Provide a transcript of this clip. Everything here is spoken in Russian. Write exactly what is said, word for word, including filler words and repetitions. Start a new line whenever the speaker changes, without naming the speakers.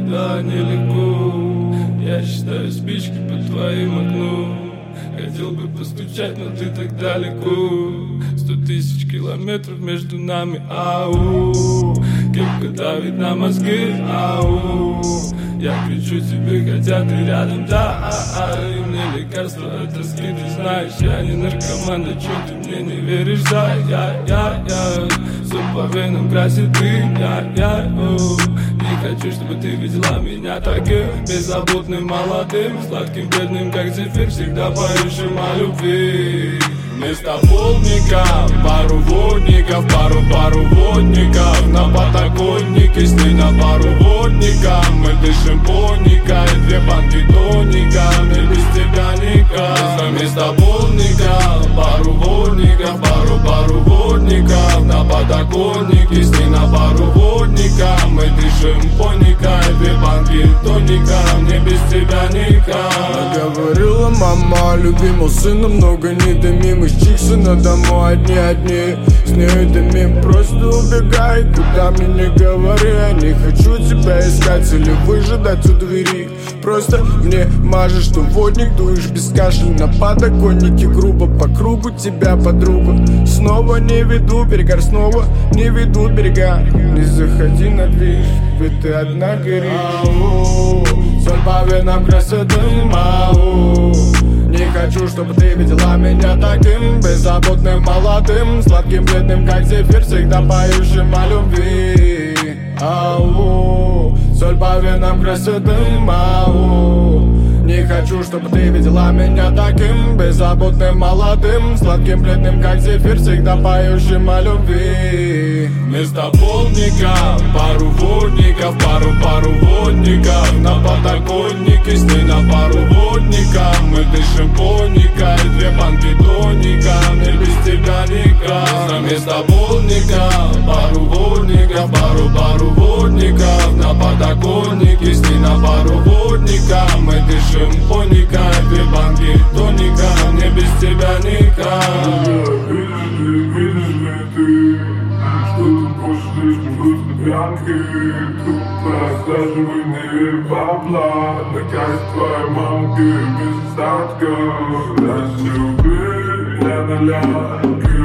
никогда не легко. Я считаю спички по твоим окну. Хотел бы постучать, но ты так далеко. Сто тысяч километров между нами, ау. Кепка давит на мозги, ау. Я кричу тебе, хотя ты рядом, да, а, а. И мне лекарство от тоски, ты знаешь, я не наркоман, да чё ты мне не веришь, да, я, я, я. Все по венам красит дым, я, я, оу. Не хочу, чтобы ты видела меня таким беззаботным, молодым, сладким, бедным, как зефир, всегда поющим о любви. Вместо полника пару водников, пару пару водников. На подоконнике сны на пару водников. Мы дышим поникой, две банки тоника. Мне без тебя никак. Вместо полника пару водников, пару пару водников. На подоконнике сны на пару водников. Мы дышим поникой, две банки тоника. Мне без тебя никак.
Говорила мама, любимого сына много не дымим. Из Чиксона домой одни-одни. С нею дымим, просто убегай. Куда мне не говори, я не хочу тебя искать или выжидать у двери. Просто мне мажешь, что водник, дуешь без каши. На подоконнике грубо, по кругу тебя подруга. Снова не веду берега, снова не ведут берега. Не заходи на движ, ведь ты одна горишь. Ау, соль по венам красит дым, ау. Не хочу, чтобы ты видела меня таким беззаботным, молодым, сладким, бледным, как зефир, всегда поющим о любви. Ау, соль по венам красит дым, ау. Не хочу, чтобы ты видела меня таким беззаботным, молодым, сладким, бледным, как зефир, всегда поющим о любви.
Вместо полника пару водников, пару пару водников. На подоконнике сны на пару водников. Мы дышим поникой, две банки тоника. Мне без тебя никак. Вместо полника пару водников, пару пару водников. На подоконнике сны на пару водников. Мы дышим поникой, две банки тоника. Мне без тебя никак.
Видишь ли ты, что ты кушаешь вкусно пьянки? Тупо рассаживай бабла. Такая твоя мамка без остатка. Разлюби, я ноля.